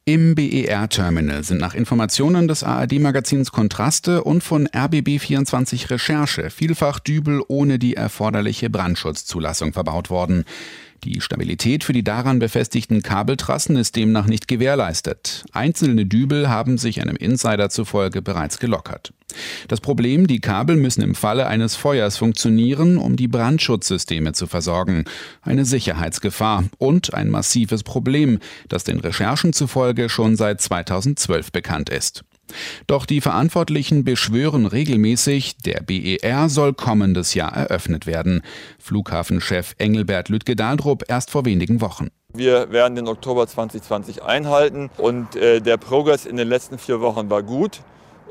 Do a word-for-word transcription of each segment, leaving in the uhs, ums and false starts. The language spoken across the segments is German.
Im B E R-Terminal sind nach Informationen des A R D-Magazins Kontraste und von R B B vierundzwanzig Recherche vielfach Dübel ohne die erforderliche Brandschutzzulassung verbaut worden. Die Stabilität für die daran befestigten Kabeltrassen ist demnach nicht gewährleistet. Einzelne Dübel haben sich einem Insider zufolge bereits gelockert. Das Problem, die Kabel müssen im Falle eines Feuers funktionieren, um die Brandschutzsysteme zu versorgen. Eine Sicherheitsgefahr und ein massives Problem, das den Recherchen zufolge schon seit zweitausendzwölf bekannt ist. Doch die Verantwortlichen beschwören regelmäßig, der B E R soll kommendes Jahr eröffnet werden. Flughafenchef Engelbert Lütke-Dahldrup erst vor wenigen Wochen. Wir werden den Oktober zwanzig zwanzig einhalten und äh, der Progress in den letzten vier Wochen war gut.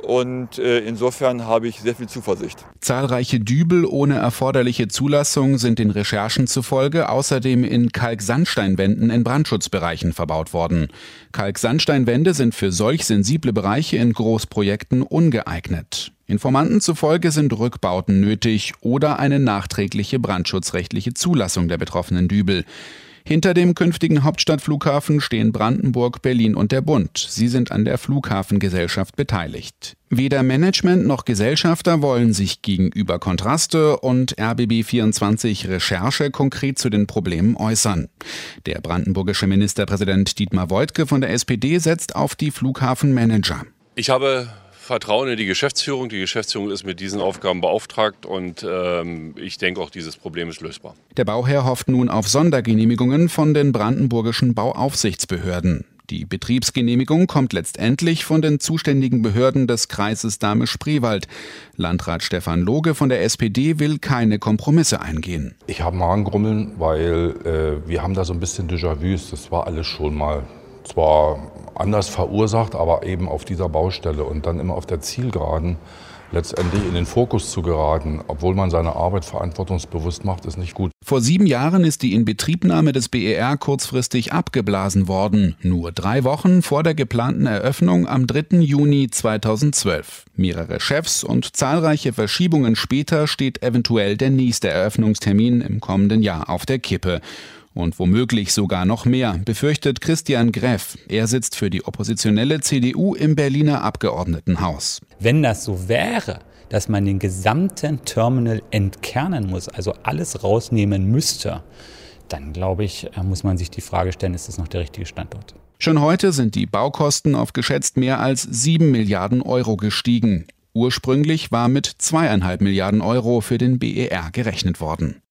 Und äh, insofern habe ich sehr viel Zuversicht. Zahlreiche Dübel ohne erforderliche Zulassung sind den Recherchen zufolge außerdem in Kalksandsteinwänden in Brandschutzbereichen verbaut worden. Kalksandsteinwände sind für solch sensible Bereiche in Großprojekten ungeeignet. Informanten zufolge sind Rückbauten nötig oder eine nachträgliche brandschutzrechtliche Zulassung der betroffenen Dübel. Hinter dem künftigen Hauptstadtflughafen stehen Brandenburg, Berlin und der Bund. Sie sind an der Flughafengesellschaft beteiligt. Weder Management noch Gesellschafter wollen sich gegenüber Kontraste und R B B vierundzwanzig Recherche konkret zu den Problemen äußern. Der brandenburgische Ministerpräsident Dietmar Woidke von der S P D setzt auf die Flughafenmanager. Ich habe Vertrauen in die Geschäftsführung. Die Geschäftsführung ist mit diesen Aufgaben beauftragt und ähm, ich denke auch, dieses Problem ist lösbar. Der Bauherr hofft nun auf Sondergenehmigungen von den brandenburgischen Bauaufsichtsbehörden. Die Betriebsgenehmigung kommt letztendlich von den zuständigen Behörden des Kreises Dahme-Spreewald. Landrat Stefan Loge von der S P D will keine Kompromisse eingehen. Ich habe Magengrummeln, weil äh, wir haben da so ein bisschen Déjà-vus. Das war alles schon mal zwar anders verursacht, aber eben auf dieser Baustelle und dann immer auf der Zielgeraden letztendlich in den Fokus zu geraten, obwohl man seine Arbeit verantwortungsbewusst macht, ist nicht gut. Vor sieben Jahren ist die Inbetriebnahme des B E R kurzfristig abgeblasen worden, nur drei Wochen vor der geplanten Eröffnung am dritten Juni zweitausendzwölf. Mehrere Chefs und zahlreiche Verschiebungen später steht eventuell der nächste Eröffnungstermin im kommenden Jahr auf der Kippe. Und womöglich sogar noch mehr, befürchtet Christian Greff. Er sitzt für die oppositionelle C D U im Berliner Abgeordnetenhaus. Wenn das so wäre, dass man den gesamten Terminal entkernen muss, also alles rausnehmen müsste, dann glaube ich, muss man sich die Frage stellen, ist das noch der richtige Standort? Schon heute sind die Baukosten auf geschätzt mehr als sieben Milliarden Euro gestiegen. Ursprünglich war mit zweieinhalb Milliarden Euro für den B E R gerechnet worden.